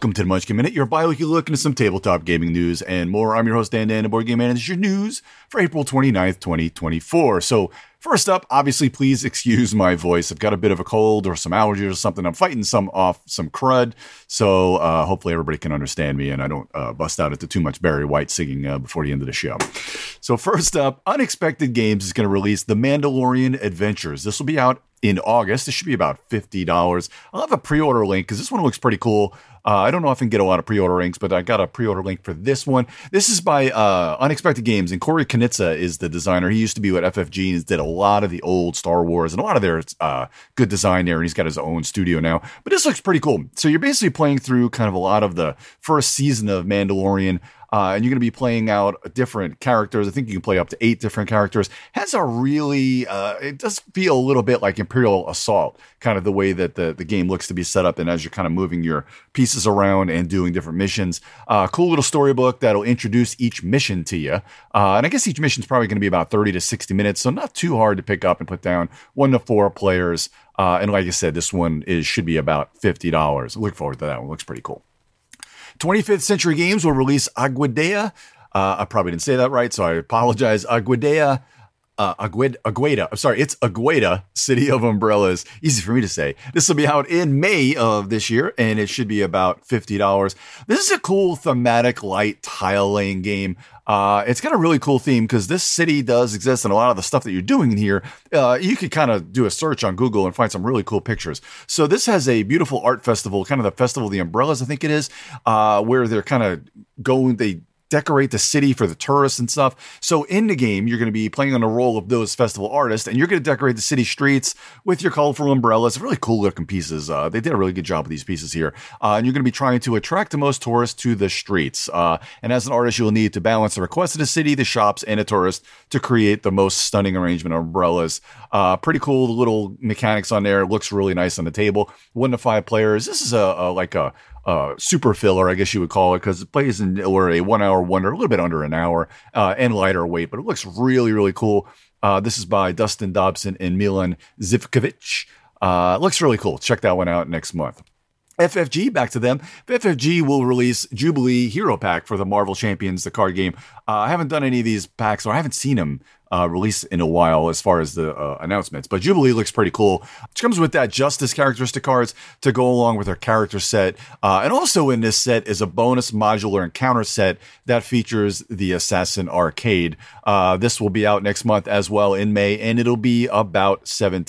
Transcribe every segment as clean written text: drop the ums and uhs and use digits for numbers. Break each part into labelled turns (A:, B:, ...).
A: Welcome to the Munchkin Minute, your bi-weekly look into some tabletop gaming news and more. I'm your host, Dan, the Board Game Man, and this is your news for April 29th, 2024. So, first up, obviously, please excuse my voice. I've got a bit of a cold or some allergies or something. I'm fighting some crud, so hopefully everybody can understand me and I don't bust out into too much Barry White singing before the end of the show. So, first up, Unexpected Games is going to release The Mandalorian Adventures. This will be out in August. This should be about $50. I'll have a pre-order link because this one looks pretty cool. I don't know if I can get a lot of pre-order links, but I got a pre-order link for this one. This is by Unexpected Games, and Corey Knizia is the designer. He used to be with FFG and did a lot of the old Star Wars and a lot of their good design there, and he's got his own studio now. But this looks pretty cool. So you're basically playing through kind of a lot of the first season of Mandalorian, and you're going to be playing out different characters. I think you can play up to 8 different characters. Has a really, it does feel a little bit like Imperial Assault, kind of the way that the game looks to be set up, and as you're kind of moving your pieces around and doing different missions. Cool little storybook that'll introduce each mission to you. And I guess each mission is probably going to be about 30 to 60 minutes, so not too hard to pick up and put down. 1 to 4 players. And like I said, this one should be about $50. Look forward to that one. Looks pretty cool. 25th Century Games will release Agueda. I probably didn't say that right, so I apologize. Agueda. I'm sorry, it's Agueda, City of Umbrellas. Easy for me to say. This will be out in May of this year, and it should be about $50. This is a cool thematic light tile laying game. It's got a really cool theme because this city does exist, and a lot of the stuff that you're doing in here, you could kind of do a search on Google and find some really cool pictures. So this has a beautiful art festival, kind of the Festival of the Umbrellas, I think it is, where they're kind of they decorate the city for the tourists and stuff. So in the game, you're going to be playing on the role of those festival artists, and you're going to decorate the city streets with your colorful umbrellas. Really cool looking pieces. They did a really good job with these pieces here. And you're going to be trying to attract the most tourists to the streets. And as an artist, you'll need to balance the request of the city, the shops, and the tourists to create the most stunning arrangement of umbrellas. Pretty cool little mechanics on there. It looks really nice on the table. 1 to 5 players. This is like a super filler, I guess you would call it, because it plays in or a 1 hour wonder, a little bit under an hour, and lighter weight, but it looks really, really cool. This is by Dustin Dobson and Milan Zivkovic. Looks really cool. Check that one out next month. FFG, back to them. FFG will release Jubilee Hero Pack for the Marvel Champions, the card game. I haven't done any of these packs, or I haven't seen them released in a while as far as the announcements, but Jubilee looks pretty cool. It comes with that Justice characteristic cards to go along with our character set. And also in this set is a bonus modular encounter set that features the Assassin Arcade. This will be out next month as well in May, and it'll be about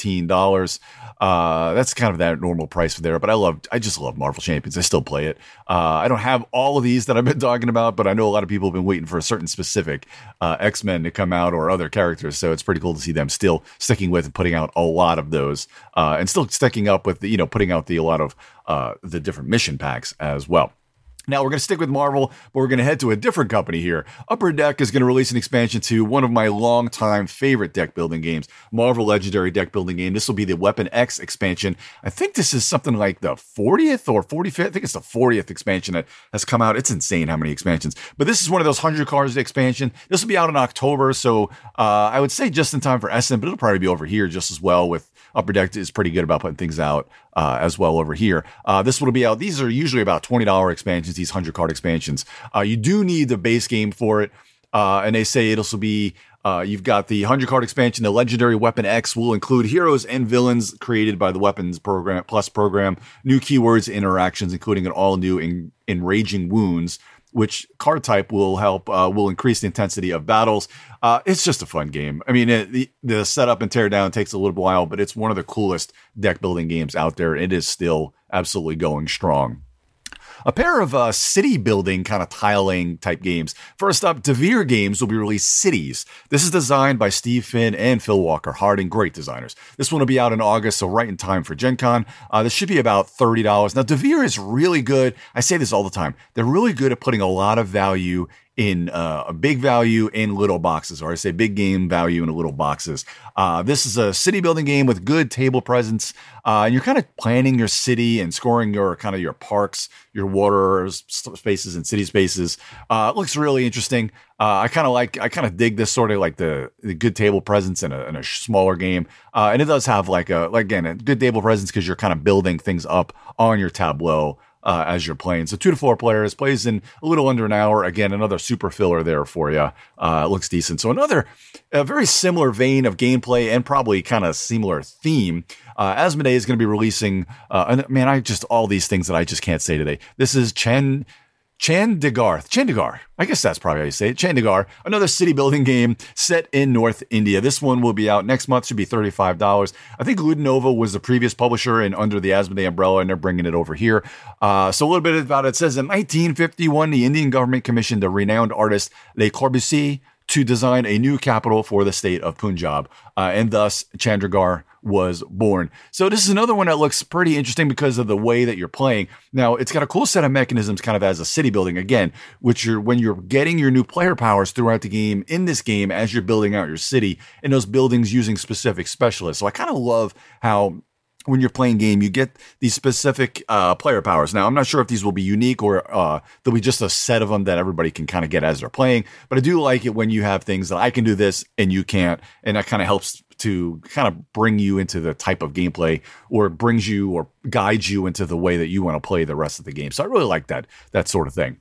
A: $17. That's kind of that normal price there, but I just love Marvel Champions. I still play it. I don't have all of these that I've been talking about, but I know a lot of people have been waiting for a certain specific X-Men to come out or other characters, so it's pretty cool to see them still sticking with and putting out a lot of those, and still sticking up with putting out a lot of the different mission packs as well. Now, we're going to stick with Marvel, but we're going to head to a different company here. Upper Deck is going to release an expansion to one of my longtime favorite deck building games, Marvel Legendary deck building game. This will be the Weapon X expansion. I think this is something like the 40th or 45th. I think it's the 40th expansion that has come out. It's insane how many expansions. But this is one of those 100 cards expansion. This will be out in October, so I would say just in time for Essen, but it'll probably be over here just as well. With Upper Deck is pretty good about putting things out as well over here. This will be out. These are usually about $20 expansions, these 100 card expansions. You do need the base game for it. And they say it'll be, you've got the 100 card expansion. The Legendary Weapon X will include heroes and villains created by the Weapons program, new keywords, interactions, including an all new Enraging Wounds, which card type will help, will increase the intensity of battles. It's just a fun game. I mean, the setup and tear down takes a little while, but it's one of the coolest deck building games out there. It is still absolutely going strong. A pair of city building kind of tiling type games. First up, Devere Games will be released Cities. This is designed by Steve Finn and Phil Walker Harding, great designers. This one will be out in August, so right in time for Gen Con. This should be about $30. Now, Devere is really good. I say this all the time. They're really good at putting a lot of value in a big value in little boxes, or I say big game value in little boxes. This is a city building game with good table presence. And you're kind of planning your city and scoring your kind of your parks, your water spaces and city spaces. It looks really interesting. I kind of dig this sort of like the good table presence in a smaller game. And it does have like a good table presence because you're kind of building things up on your tableau. as you're playing. So 2 to 4 players, plays in a little under an hour. Again, another super filler there for you. Looks decent. So another very similar vein of gameplay and probably kind of similar theme. Asmodee is going to be releasing, all these things that I just can't say today. This is Chandigarh. I guess that's probably how you say it. Chandigarh, another city building game set in North India. This one will be out next month, should be $35. I think Ludonova was the previous publisher and under the Asmodee umbrella, and they're bringing it over here. So a little bit about it. It says in 1951, the Indian government commissioned the renowned artist Le Corbusier to design a new capital for the state of Punjab, and thus Chandigarh was born. So this is another one that looks pretty interesting because of the way that you're playing. Now, it's got a cool set of mechanisms kind of as a city building, again, when you're getting your new player powers throughout the game, in this game, as you're building out your city, and those buildings using specific specialists. So I kind of love how when you're playing game, you get these specific player powers. Now, I'm not sure if these will be unique or there'll be just a set of them that everybody can kind of get as they're playing. But I do like it when you have things that I can do this and you can't. And that kind of helps to kind of bring you into the type of gameplay, or brings you or guides you into the way that you want to play the rest of the game. So I really like that sort of thing.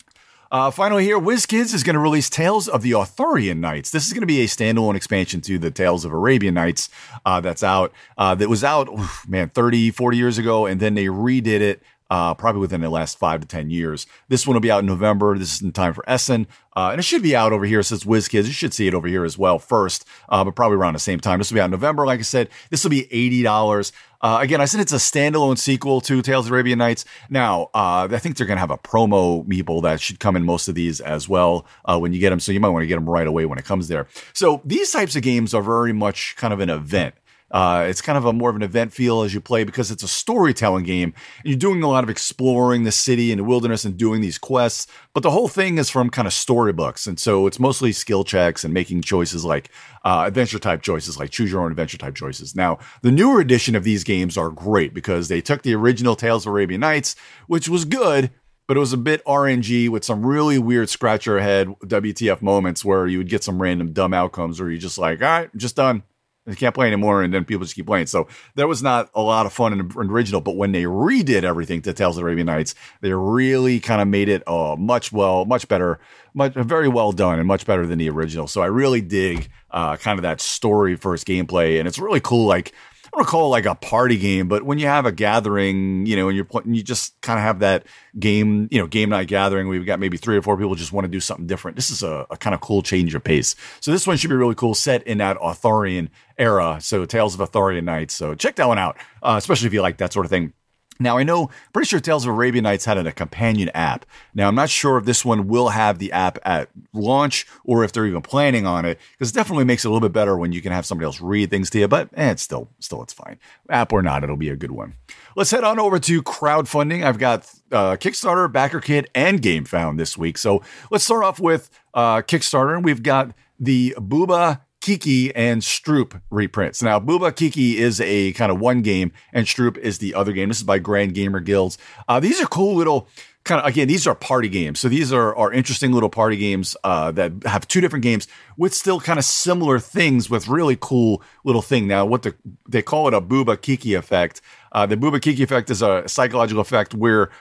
A: Finally here, WizKids is going to release Tales of the Arthurian Nights. This is going to be a standalone expansion to the Tales of Arabian Nights that's out. That was out, 30, 40 years ago, and then they redid it probably within the last 5 to 10 years. This one will be out in November. This is in time for Essen. And it should be out over here since WizKids. You should see it over here as well first, but probably around the same time. This will be out in November. Like I said, this will be $80. Again, I said it's a standalone sequel to Tales of Arabian Nights. Now, I think they're going to have a promo meeple that should come in most of these as well when you get them. So you might want to get them right away when it comes there. So these types of games are very much kind of an event. It's kind of a more of an event feel as you play because it's a storytelling game. And you're doing a lot of exploring the city and the wilderness and doing these quests. But the whole thing is from kind of storybooks. And so it's mostly skill checks and making choices like adventure type choices, like choose your own adventure type choices. Now, the newer edition of these games are great because they took the original Tales of Arabian Nights, which was good, but it was a bit RNG with some really weird scratch your head WTF moments where you would get some random dumb outcomes where you're just like, all right, I'm just done. I can't play anymore, and then people just keep playing. So that was not a lot of fun in the original, but when they redid everything to Tales of Arabian Nights, they really kind of made it much better, very well done, and much better than the original. So I really dig kind of that story first gameplay, and it's really cool. Like, I don't call it like a party game, but when you have a gathering, and you just kind of have that game night gathering where you've got maybe 3 or 4 people just want to do something different. This is a kind of cool change of pace. So this one should be really cool, set in that Arthurian era. So Tales of Arthurian Nights. So check that one out, especially if you like that sort of thing. Now, pretty sure Tales of Arabian Nights had a companion app. Now, I'm not sure if this one will have the app at launch or if they're even planning on it, because it definitely makes it a little bit better when you can have somebody else read things to you, but it's still it's fine. App or not, it'll be a good one. Let's head on over to crowdfunding. I've got Kickstarter, BackerKit, and GameFound this week. So let's start off with Kickstarter. We've got the Booba, Kiki, and Stroop reprints. Now, Booba Kiki is a kind of one game, and Stroop is the other game. This is by Grand Gamer Guilds. These are cool little kind of, again, these are party games. So these are interesting little party games that have 2 different games with still kind of similar things with really cool little thing. Now, they call it a Booba Kiki effect. The Booba Kiki effect is a psychological effect where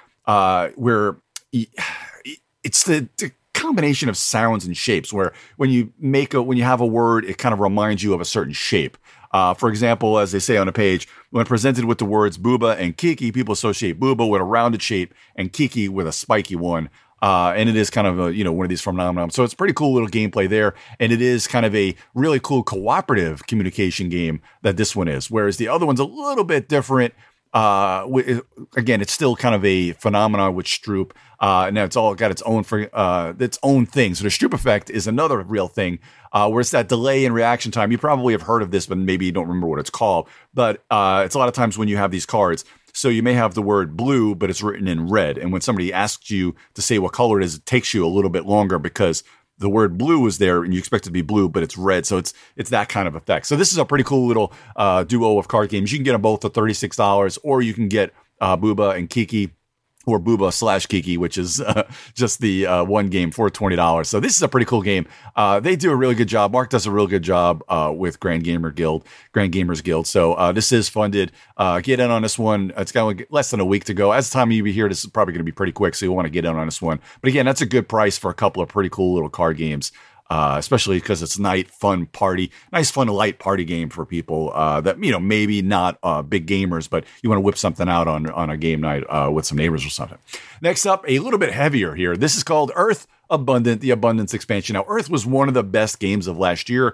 A: it's the combination of sounds and shapes where when you have a word, it kind of reminds you of a certain shape. For example, as they say on a page, when presented with the words Booba and Kiki, people associate Booba with a rounded shape and Kiki with a spiky one. And it is kind of one of these phenomenon. So it's pretty cool little gameplay there. And it is kind of a really cool cooperative communication game that this one is. Whereas the other one's a little bit different. Again, it's still kind of a phenomenon with Stroop. Now it's all got its own thing. So the Stroop effect is another real thing, where it's that delay in reaction time. You probably have heard of this, but maybe you don't remember what it's called. But it's a lot of times when you have these cards. So you may have the word blue, but it's written in red. And when somebody asks you to say what color it is, it takes you a little bit longer because the word blue is there and you expect it to be blue, but it's red. So it's that kind of effect. So this is a pretty cool little duo of card games. You can get them both for $36, or you can get Booba and Kiki, or Booba slash Kiki, which is just the one game for $20. So this is a pretty cool game. They do a really good job. Mark does a real good job with Grand Gamers Guild. So this is funded. Get in on this one. It's got less than a week to go. As the time you be here, this is probably going to be pretty quick, so you'll want to get in on this one. But again, that's a good price for a couple of pretty cool little card games. Especially because it's nice, fun light party game for people that, maybe not big gamers, but you want to whip something out on a game night with some neighbors or something. Next up, a little bit heavier here. This is called Earth Abundant, the Abundance expansion. Now, Earth was one of the best games of last year.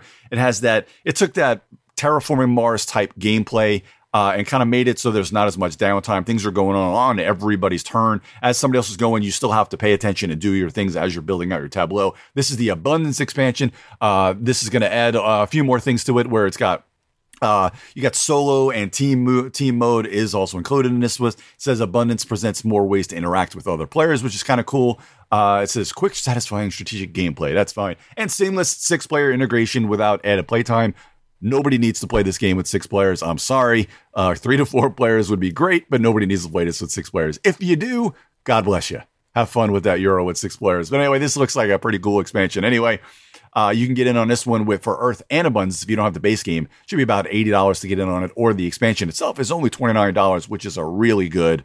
A: It took that terraforming Mars type gameplay and kind of made it so there's not as much downtime. Things are going on everybody's turn. As somebody else is going, you still have to pay attention and do your things as you're building out your tableau. This is the Abundance expansion. This is going to add a few more things to it where it's got you got solo and team mode is also included in this. It says Abundance presents more ways to interact with other players, which is kind of cool. It says quick, satisfying strategic gameplay. That's fine. And seamless 6-player integration without added playtime. Nobody needs to play this game with 6 players. I'm sorry. 3 to 4 players would be great, but nobody needs to play this with 6 players. If you do, God bless you. Have fun with that Euro with 6 players. But anyway, this looks like a pretty cool expansion. Anyway, you can get in on this one for Earth and Abundance if you don't have the base game. It should be about $80 to get in on it, or the expansion itself is only $29, which is a really good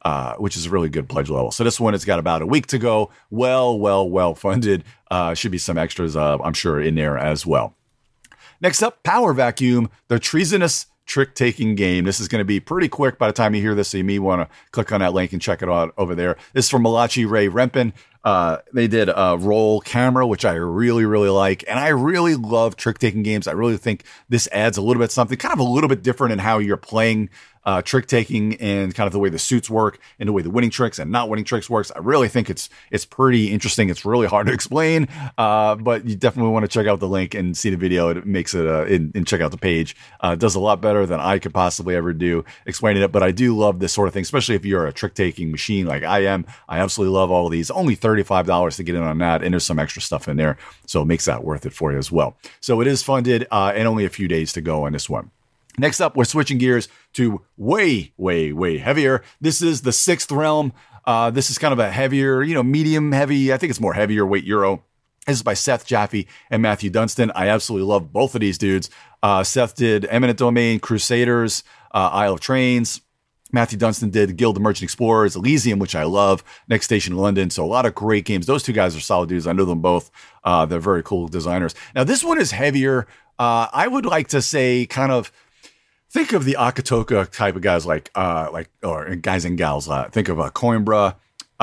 A: pledge level. So this one has got about a week to go. Well funded. Should be some extras, I'm sure, in there as well. Next up, Power Vacuum, the treasonous trick-taking game. This is going to be pretty quick by the time you hear this, so you may want to click on that link and check it out over there. This is from Malachi Ray Rempin. They did Roll Camera, which I really like, and I really love trick-taking games. I really think this adds a little bit something, kind of a little bit different in how you're playing trick-taking and kind of the way the suits work and the way the winning tricks and not winning tricks works. I really think it's pretty interesting. It's really hard to explain, but you definitely want to check out the link and see the video. It makes it, and check out the page. It does a lot better than I could possibly ever do explaining it, but I do love this sort of thing, especially if you're a trick-taking machine like I am. I absolutely love all of these. Only $35 to get in on that, and there's some extra stuff in there, so it makes that worth it for you as well. So it is funded, and only a few days to go on this one. Next up, we're switching gears to way heavier. This is the Sixth Realm. This is kind of a heavier, medium heavy. I think it's more heavier weight Euro. This is by Seth Jaffe and Matthew Dunstan. I absolutely love both of these dudes. Seth did Eminent Domain, Crusaders, Isle of Trains. Matthew Dunstan did Guild of Merchant Explorers, Elysium, which I love, Next Station London. So a lot of great games. Those two guys are solid dudes. I know them both. They're very cool designers. Now, this one is heavier. I would like to say kind of, think of the Akatoka type of guys or guys and gals. Think of Coimbra.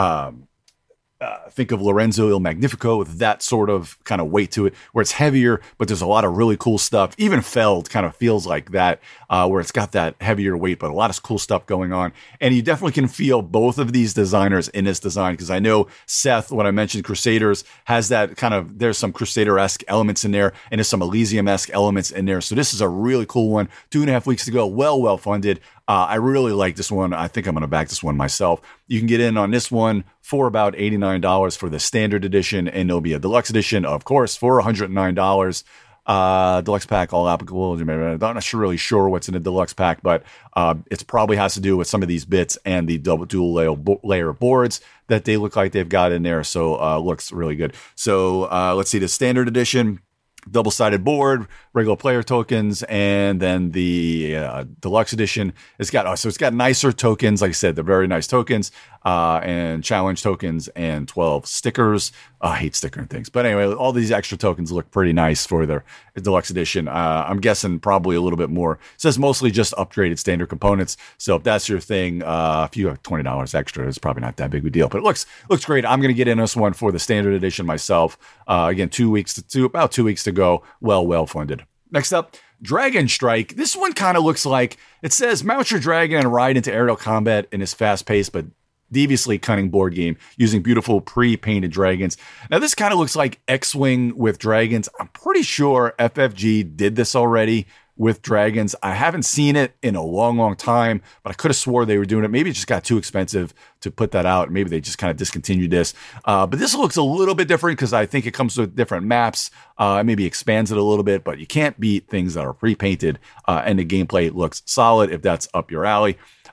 A: Think of Lorenzo Il Magnifico with that sort of kind of weight to it, where it's heavier, but there's a lot of really cool stuff. Even Feld kind of feels like that, where it's got that heavier weight, but a lot of cool stuff going on. And you definitely can feel both of these designers in this design, because I know Seth, when I mentioned Crusaders, has that kind of, there's some Crusader-esque elements in there, and there's some Elysium-esque elements in there. So this is a really cool one. 2.5 weeks to go. Well funded. I really like this one. I think I'm going to back this one myself. You can get in on this one for about $89 for the standard edition, and there'll be a deluxe edition, of course, for $109. Deluxe pack, all applicable. I'm not really sure what's in the deluxe pack, but it probably has to do with some of these bits and the dual layer boards that they look like they've got in there. So looks really good. So let's see, the standard edition, double-sided board, regular player tokens, and then the deluxe edition. It's got nicer tokens. Like I said, they're very nice tokens, and challenge tokens, and 12 stickers. I hate stickering things, but anyway, all these extra tokens look pretty nice for their deluxe edition. I'm guessing probably a little bit more. It says mostly just upgraded standard components. So if that's your thing, if you have $20 extra, it's probably not that big of a deal. But it looks great. I'm going to get in this one for the standard edition myself. Again, about 2 weeks to go. Well funded. Next up, Dragon Strike. This one kind of looks like, it says mount your dragon and ride into aerial combat in this fast-paced but deviously cunning board game using beautiful pre-painted dragons. Now, this kind of looks like X-Wing with dragons. I'm pretty sure FFG did this already with dragons. I haven't seen it in a long time, but I could have swore they were doing it. Maybe it just got too expensive to put that out. Maybe they just kind of discontinued this. But this looks a little bit different because I think it comes with different maps. Maybe expands it a little bit, but you can't beat things that are pre-painted, and the gameplay looks solid if that's up your alley.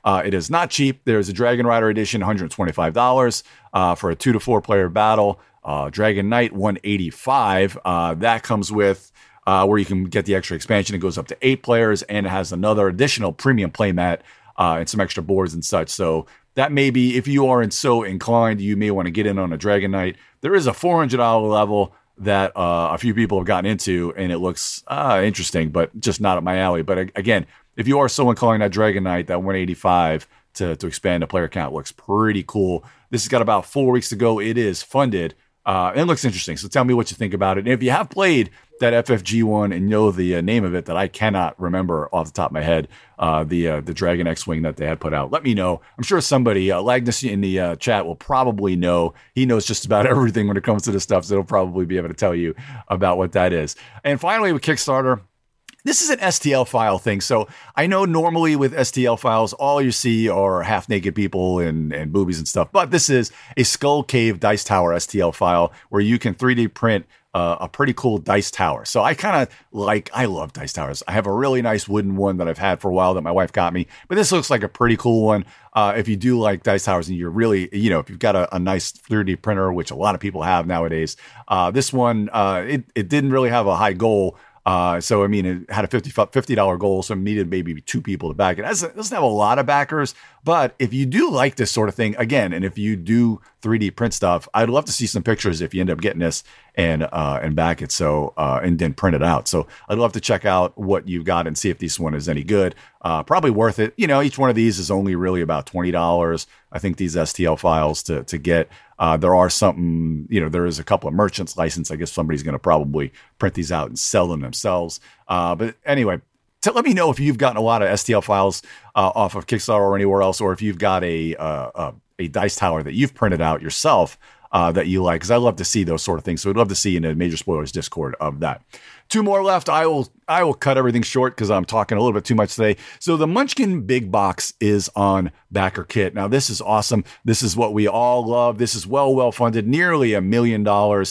A: It is not cheap. There's a Dragon Rider edition, $125 for a 2 to 4 player battle. Dragon Knight, $185. That comes with where you can get the extra expansion. It goes up to 8 players, and it has another additional premium playmat and some extra boards and such. So that may be, if you aren't so inclined, you may want to get in on a Dragon Knight. There is a $400 level that a few people have gotten into, and it looks interesting, but just not up my alley. But again, if you are so inclined, that Dragon Knight, that 185 to expand the player count looks pretty cool. This has got about 4 weeks to go. It is funded. And it looks interesting. So tell me what you think about it. And if you have played that FFG one and know the name of it that I cannot remember off the top of my head, the Dragon X-Wing that they had put out, let me know. I'm sure somebody, Lagnus in the chat will probably know. He knows just about everything when it comes to this stuff, so he'll probably be able to tell you about what that is. And finally, with Kickstarter, this is an STL file thing. So I know normally with STL files, all you see are half-naked people and boobies and stuff. But this is a Skull Cave Dice Tower STL file where you can 3D print a pretty cool dice tower. So I love dice towers. I have a really nice wooden one that I've had for a while that my wife got me. But this looks like a pretty cool one. If you do like dice towers and you're really, if you've got a nice 3D printer, which a lot of people have nowadays, this one, it didn't really have a high goal. So, I mean, it had a $50 goal, so it needed maybe 2 people to back it. It doesn't have a lot of backers, but if you do like this sort of thing, again, and if you do 3D print stuff, I'd love to see some pictures if you end up getting this and back it, so and then print it out. So I'd love to check out what you've got and see if this one is any good. Probably worth it. Each one of these is only really about $20. I think these STL files to get. There are something, there is a couple of merchants licensed. I guess somebody's going to probably print these out and sell them themselves. But anyway, let me know if you've gotten a lot of STL files off of Kickstarter or anywhere else, or if you've got a dice tower that you've printed out yourself that you like, because I love to see those sort of things. So I'd love to see in a Major Spoilers Discord of that. 2 more left. I will cut everything short because I'm talking a little bit too much today. So the Munchkin Big Box is on Backer Kit. Now this is awesome. This is what we all love. This is well funded, nearly $1 million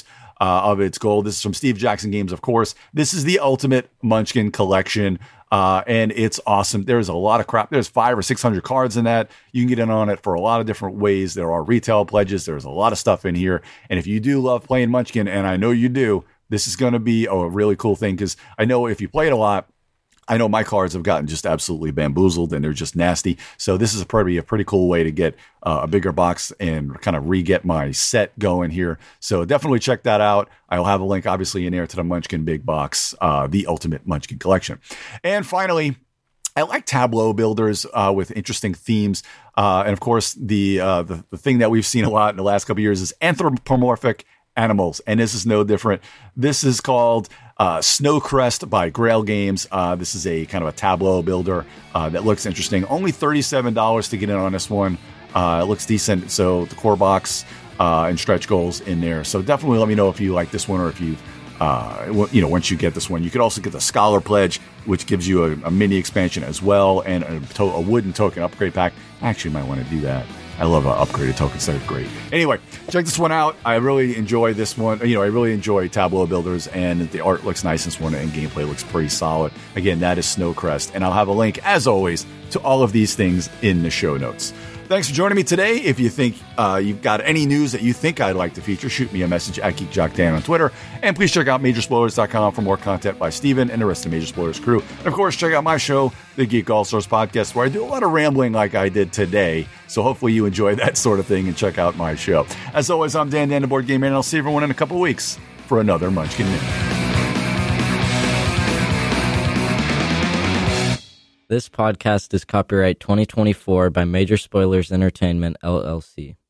A: of its goal. This is from Steve Jackson Games, of course. This is the ultimate Munchkin collection. And it's awesome. There's a lot of crap. There's 500 or 600 cards in that. You can get in on it for a lot of different ways. There are retail pledges. There's a lot of stuff in here. And if you do love playing Munchkin, and I know you do, this is going to be a really cool thing, because I know if you play it a lot, I know my cards have gotten just absolutely bamboozled and they're just nasty. So this is probably a pretty cool way to get a bigger box and kind of re-get my set going here. So definitely check that out. I'll have a link obviously in there to the Munchkin Big Box, the ultimate Munchkin collection. And finally, I like tableau builders with interesting themes. And of course, the thing that we've seen a lot in the last couple of years is anthropomorphic animals, and this is no different. This is called Snowcrest by Grail Games. This is a kind of a tableau builder that looks interesting. Only $37 to get in on this one. It looks decent. So the core box and stretch goals in there. So definitely let me know if you like this one, or if you once you get this one. You could also get the Scholar Pledge, which gives you a mini expansion as well, and a wooden token upgrade pack. I actually might want to do that. I love upgraded tokens. They're great. Anyway, check this one out. I really enjoy this one. I really enjoy tableau builders, and the art looks nice in this one, and gameplay looks pretty solid. Again, that is Snowcrest, and I'll have a link, as always, to all of these things in the show notes. Thanks for joining me today. If you think you've got any news that you think I'd like to feature, shoot me a message at GeekJockDan on Twitter. And please check out Majorspoilers.com for more content by Steven and the rest of the Major Spoilers crew. And of course, check out my show, the Geek All Stars Podcast, where I do a lot of rambling like I did today. So hopefully you enjoy that sort of thing and check out my show. As always, I'm Dan, the Board Game Man, and I'll see everyone in a couple of weeks for another Munchkin Minute.
B: This podcast is copyright 2024 by Major Spoilers Entertainment, LLC.